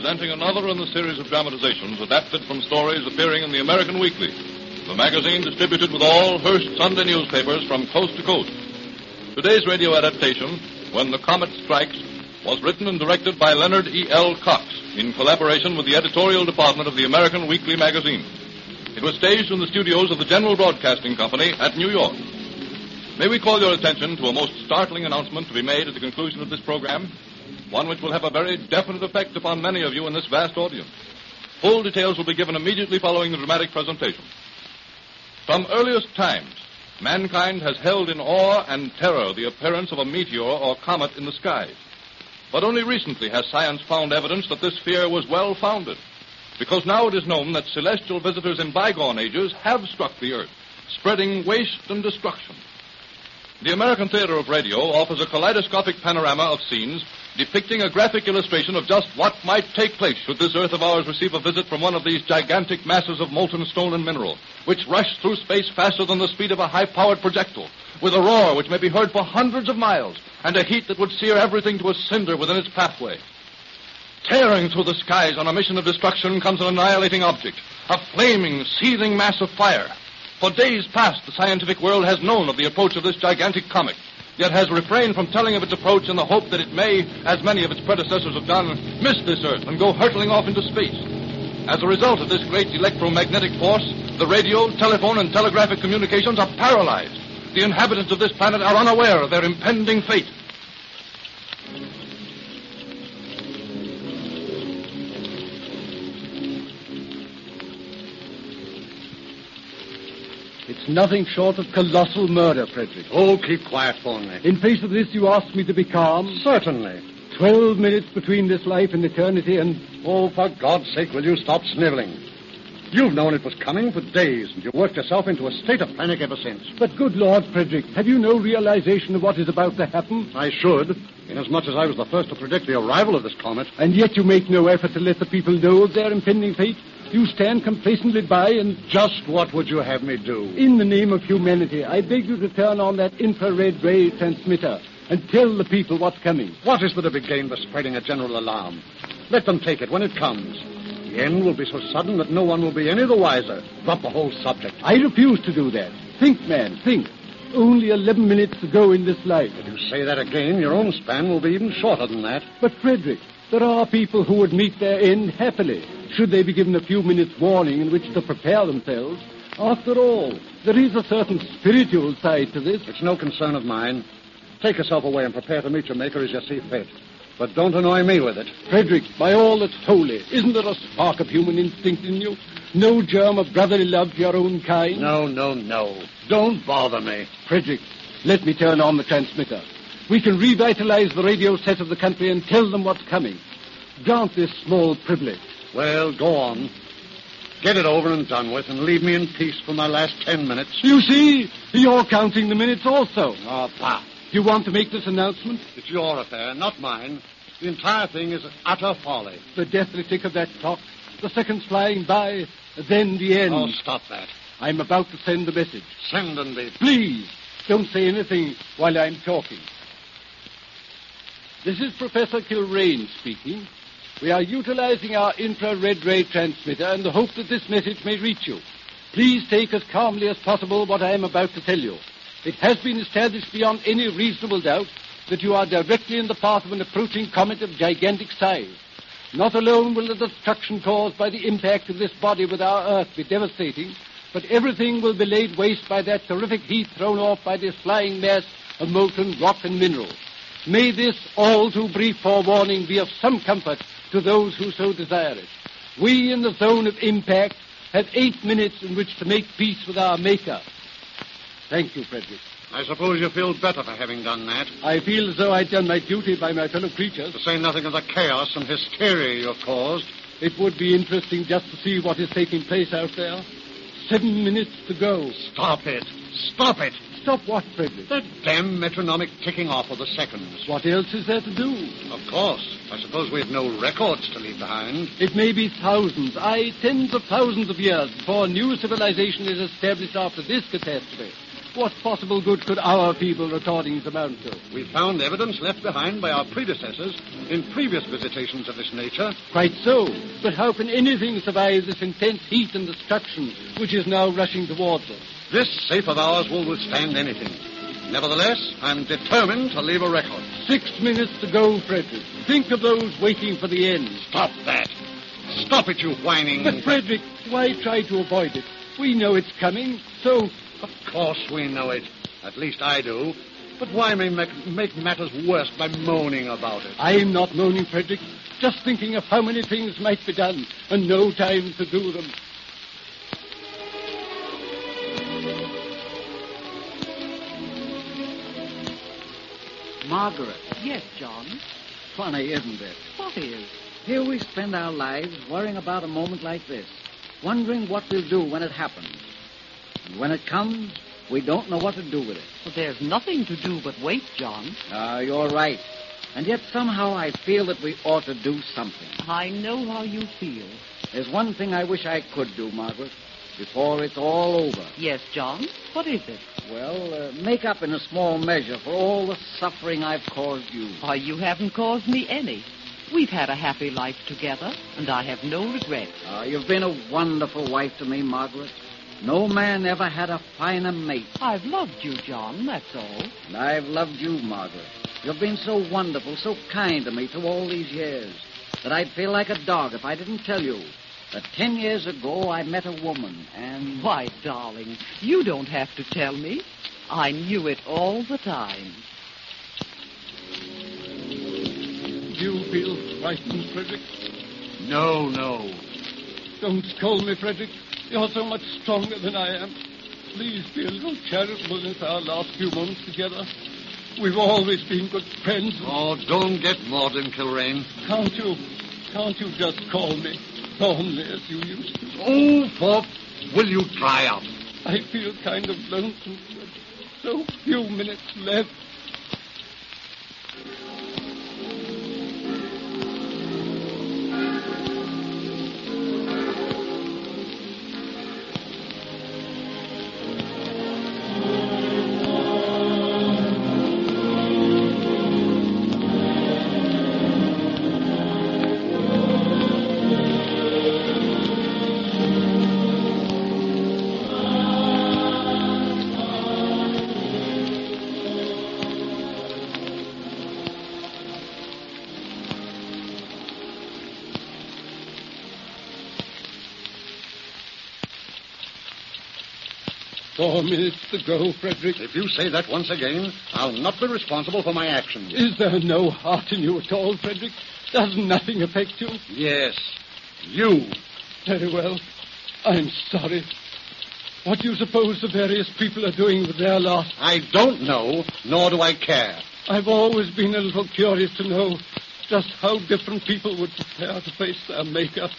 presenting another in the series of dramatizations adapted from stories appearing in the American Weekly, the magazine distributed with all Hearst Sunday newspapers from coast to coast. Today's radio adaptation, When the Comet Strikes, was written and directed by Leonard E. L. Cox in collaboration with the editorial department of the American Weekly magazine. It was staged in the studios of the General Broadcasting Company at New York. May we call your attention to a most startling announcement to be made at the conclusion of this program, one which will have a very definite effect upon many of you in this vast audience. Full details will be given immediately following the dramatic presentation. From earliest times, mankind has held in awe and terror the appearance of a meteor or comet in the skies. But only recently has science found evidence that this fear was well-founded, because now it is known that celestial visitors in bygone ages have struck the Earth, spreading waste and destruction. The American Theater of Radio offers a kaleidoscopic panorama of scenes depicting a graphic illustration of just what might take place should this Earth of ours receive a visit from one of these gigantic masses of molten stone and mineral, which rush through space faster than the speed of a high-powered projectile, with a roar which may be heard for hundreds of miles, and a heat that would sear everything to a cinder within its pathway. Tearing through the skies on a mission of destruction comes an annihilating object, a flaming, seething mass of fire. For days past, the scientific world has known of the approach of this gigantic comet, yet has refrained from telling of its approach in the hope that it may, as many of its predecessors have done, miss this Earth and go hurtling off into space. As a result of this great electromagnetic force, the radio, telephone, and telegraphic communications are paralyzed. The inhabitants of this planet are unaware of their impending fate. It's nothing short of colossal murder, Frederick. Oh, keep quiet, Thornley. In face of this, you ask me to be calm? Certainly. 12 minutes between this life and eternity, and... Oh, for God's sake, will you stop sniveling? You've known it was coming for days, and you worked yourself into a state of panic ever since. But good Lord, Frederick, have you no realization of what is about to happen? I should, inasmuch as I was the first to predict the arrival of this comet. And yet you make no effort to let the people know of their impending fate? You stand complacently by and... Just what would you have me do? In the name of humanity, I beg you to turn on that infrared ray transmitter and tell the people what's coming. What is there to be gained by spreading a general alarm? Let them take it when it comes. The end will be so sudden that no one will be any the wiser. Drop the whole subject. I refuse to do that. Think, man, think. Only 11 minutes to go in this life. If you say that again, your own span will be even shorter than that. But, Frederick, there are people who would meet their end happily, should they be given a few minutes' warning in which to prepare themselves. After all, there is a certain spiritual side to this. It's no concern of mine. Take yourself away and prepare to meet your Maker as you see fit. But don't annoy me with it. Frederick, by all that's holy, isn't there a spark of human instinct in you? No germ of brotherly love to your own kind? No. Don't bother me. Frederick, let me turn on the transmitter. We can revitalize the radio set of the country and tell them what's coming. Grant this small privilege. Well, go on. Get it over and done with and leave me in peace for my last 10 minutes. You see, you're counting the minutes also. Oh, pah. You want to make this announcement? It's your affair, not mine. The entire thing is utter folly. The deathly tick of that clock, the seconds flying by, then the end. Oh, stop that. I'm about to send the message. Send and be. Please, don't say anything while I'm talking. This is Professor Kilrain speaking. We are utilizing our infrared ray transmitter in the hope that this message may reach you. Please take as calmly as possible what I am about to tell you. It has been established beyond any reasonable doubt that you are directly in the path of an approaching comet of gigantic size. Not alone will the destruction caused by the impact of this body with our Earth be devastating, but everything will be laid waste by that terrific heat thrown off by this flying mass of molten rock and mineral. May this all too brief forewarning be of some comfort to those who so desire it. We in the zone of impact have 8 minutes in which to make peace with our Maker. Thank you, Frederick. I suppose you feel better for having done that. I feel as though I'd done my duty by my fellow creatures. To say nothing of the chaos and hysteria you've caused. It would be interesting just to see what is taking place out there. 7 minutes to go. Stop it. Stop it. Stop what, Frederick? That damn metronomic ticking off of the seconds. What else is there to do? Of course. I suppose we have no records to leave behind. It may be thousands, tens of thousands of years before a new civilization is established after this catastrophe. What possible good could our people recordings amount to? We found evidence left behind by our predecessors in previous visitations of this nature. Quite so. But how can anything survive this intense heat and destruction which is now rushing towards us? This safe of ours will withstand anything. Nevertheless, I'm determined to leave a record. 6 minutes to go, Frederick. Think of those waiting for the end. Stop that. Stop it, you whining... But, Frederick, why try to avoid it? We know it's coming, so... Of course we know it. At least I do. But why make matters worse by moaning about it? I'm not moaning, Frederick. Just thinking of how many things might be done, and no time to do them. Margaret. Yes, John. Funny, isn't it? What is? Here we spend our lives worrying about a moment like this, wondering what we'll do when it happens. And when it comes, we don't know what to do with it. Well, there's nothing to do but wait, John. You're right. And yet somehow I feel that we ought to do something. I know how you feel. There's one thing I wish I could do, Margaret, before it's all over. Yes, John. What is it? Well, make up in a small measure for all the suffering I've caused you. Why, you haven't caused me any. We've had a happy life together, and I have no regrets. You've been a wonderful wife to me, Margaret. No man ever had a finer mate. I've loved you, John, that's all. And I've loved you, Margaret. You've been so wonderful, so kind to me through all these years, that I'd feel like a dog if I didn't tell you that 10 years ago I met a woman, and... Why, darling, you don't have to tell me. I knew it all the time. Do you feel frightened, Frederick? No. Don't scold me, Frederick. You're so much stronger than I am. Please be a little charitable in our last few months together. We've always been good friends. Oh, don't get maudlin, Kilrain. Can't you just call me Thornley as you used to? Oh, Thorpe, will you dry up? I feel kind of lonesome. So few minutes left. Four minutes to go, Frederick. If you say that once again, I'll not be responsible for my actions. Is there no heart in you at all, Frederick? Does nothing affect you? Yes, you. Very well. I'm sorry. What do you suppose the various people are doing with their loss? I don't know, nor do I care. I've always been a little curious to know just how different people would prepare to face their maker.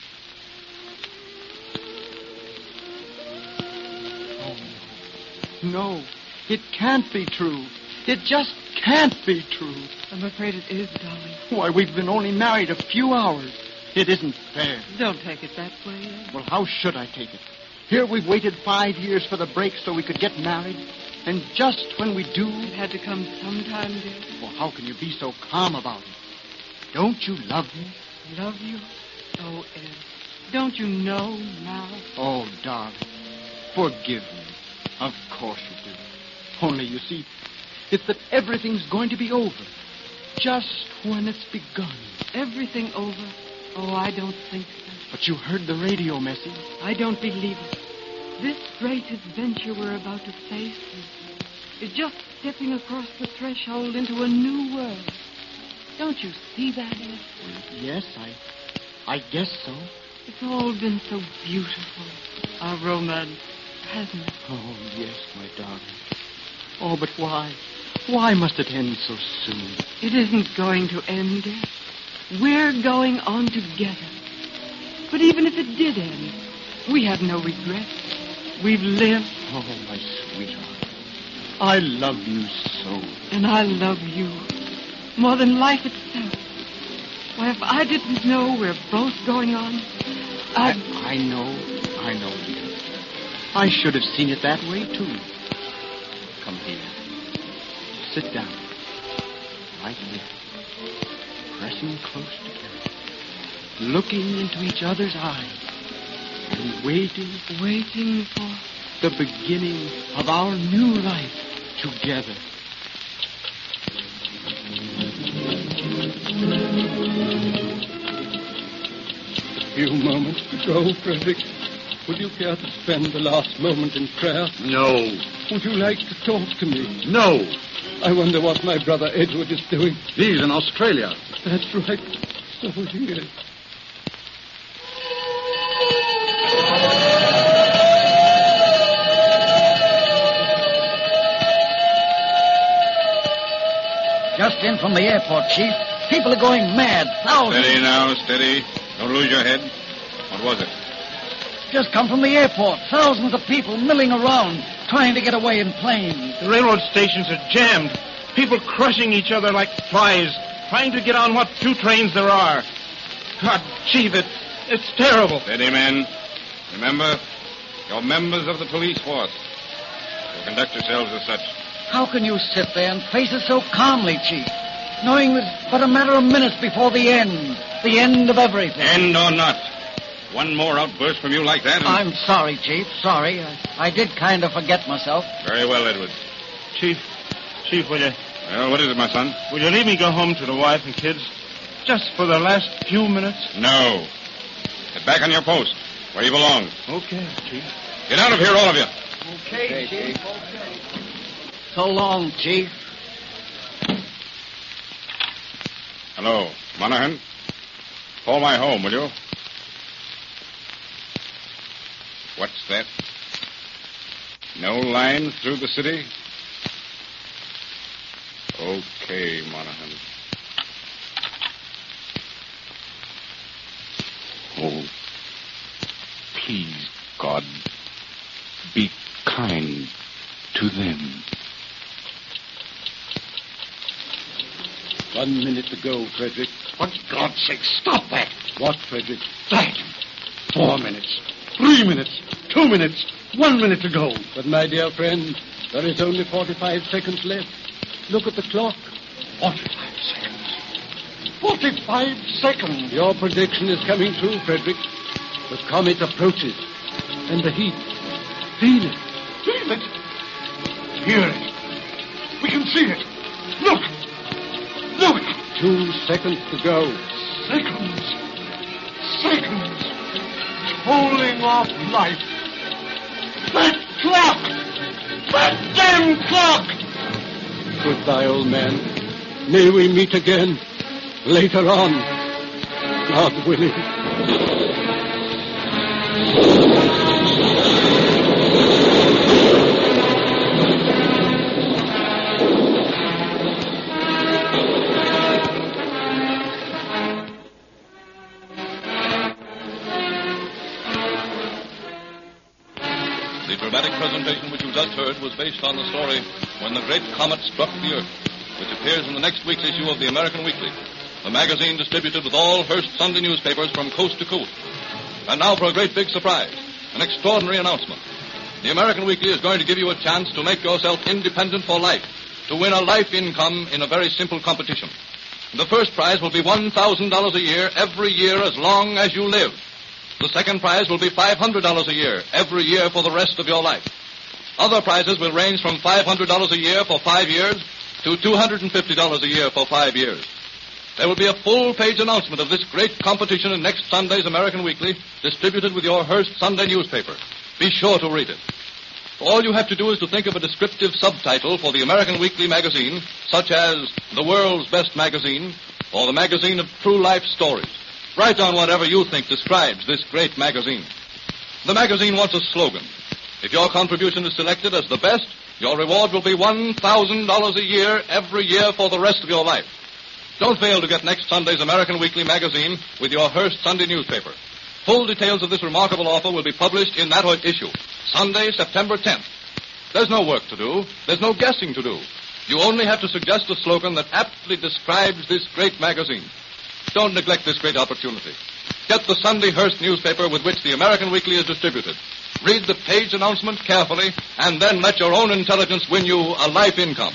No, it can't be true. It just can't be true. I'm afraid it is, darling. Why, we've been only married a few hours. It isn't fair. Don't take it that way. Well, how should I take it? Here we've waited 5 years for the break so we could get married. And just when we do... It had to come sometime, dear. Well, how can you be so calm about it? Don't you love me? Love you? Oh, Ed. Don't you know now? Oh, darling, forgive me. Of course you do. Only, you see, it's that everything's going to be over. Just when it's begun. Everything over? Oh, I don't think so. But you heard the radio message. I don't believe it. This great adventure we're about to face is just stepping across the threshold into a new world. Don't you see that, Ed? Yes, I guess so. It's all been so beautiful, our romance, hasn't it? Oh, yes, my darling. Oh, but why? Why must it end so soon? It isn't going to end, Ed. We're going on together. But even if it did end, we have no regrets. We've lived. Oh, my sweetheart. I love you so. And I love you more than life itself. Why, if I didn't know we're both going on, I know, dear. I should have seen it that way, too. Come here. Sit down. Right there. Pressing close together. Looking into each other's eyes. And waiting for... the beginning of our new life together. A few moments to go, Frederick. Would you care to spend the last moment in prayer? No. Would you like to talk to me? No. I wonder what my brother Edward is doing. He's in Australia. That's right. So he is. Just in from the airport, Chief. People are going mad. Thousands. Steady now, steady. Don't lose your head. What was it? Just come from the airport. Thousands of people milling around, trying to get away in planes. The railroad stations are jammed. People crushing each other like flies, trying to get on what few trains there are. God, Chief, it's terrible. Steady, men. Remember, you're members of the police force. So conduct yourselves as such. How can you sit there and face it so calmly, Chief, knowing it's but a matter of minutes before the end of everything? End or not. One more outburst from you like that and... I'm sorry, Chief, sorry. I did kind of forget myself. Very well, Edward. Chief, will you... Well, what is it, my son? Will you leave me go home to the wife and kids? Just for the last few minutes? No. Get back on your post, where you belong. Okay, Chief. Get out of here, all of you. Okay, Chief. So long, Chief. Hello, Monaghan. Call my home, will you? What's that? No line through the city? Okay, Monaghan. Oh, please, God, be kind to them. 1 minute to go, Frederick. For God's sake, stop that. What, Frederick? That. 4 minutes. 3 minutes. 2 minutes. 1 minute to go. But, my dear friend, there is only 45 seconds left. Look at the clock. 45 seconds. 45 seconds. Your prediction is coming true, Frederick. The comet approaches. And the heat. Feel it. Feel it. Hear it. We can see it. Look. Look. 2 seconds to go. Seconds. Seconds. Holding off life. That clock. That damn clock. Goodbye, old man. May we meet again. Later on. God willing. The dramatic presentation which you just heard was based on the story When the Great Comet Struck the Earth, which appears in the next week's issue of the American Weekly, the magazine distributed with all Hearst Sunday newspapers from coast to coast. And now for a great big surprise, an extraordinary announcement. The American Weekly is going to give you a chance to make yourself independent for life, to win a life income in a very simple competition. The first prize will be $1,000 a year every year as long as you live. The second prize will be $500 a year every year for the rest of your life. Other prizes will range from $500 a year for 5 years to $250 a year for 5 years. There will be a full-page announcement of this great competition in next Sunday's American Weekly, distributed with your Hearst Sunday newspaper. Be sure to read it. All you have to do is to think of a descriptive subtitle for the American Weekly magazine, such as The World's Best Magazine or the Magazine of True Life Stories. Write down whatever you think describes this great magazine. The magazine wants a slogan. If your contribution is selected as the best, your reward will be $1,000 a year every year for the rest of your life. Don't fail to get next Sunday's American Weekly magazine with your Hearst Sunday newspaper. Full details of this remarkable offer will be published in that issue, Sunday, September 10th. There's no work to do. There's no guessing to do. You only have to suggest a slogan that aptly describes this great magazine. Don't neglect this great opportunity. Get the Sunday Hearst newspaper with which the American Weekly is distributed. Read the page announcement carefully, and then let your own intelligence win you a life income.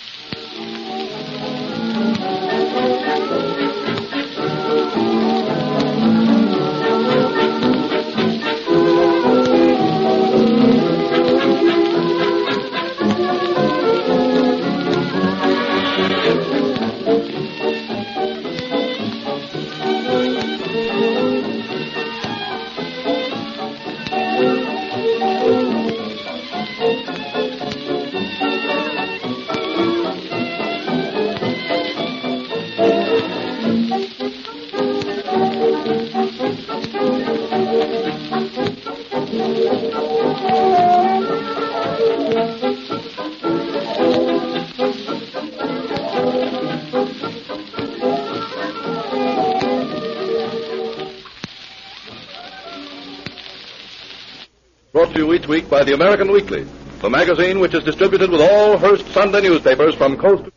Brought to you each week by the American Weekly, the magazine which is distributed with all Hearst Sunday newspapers from coast to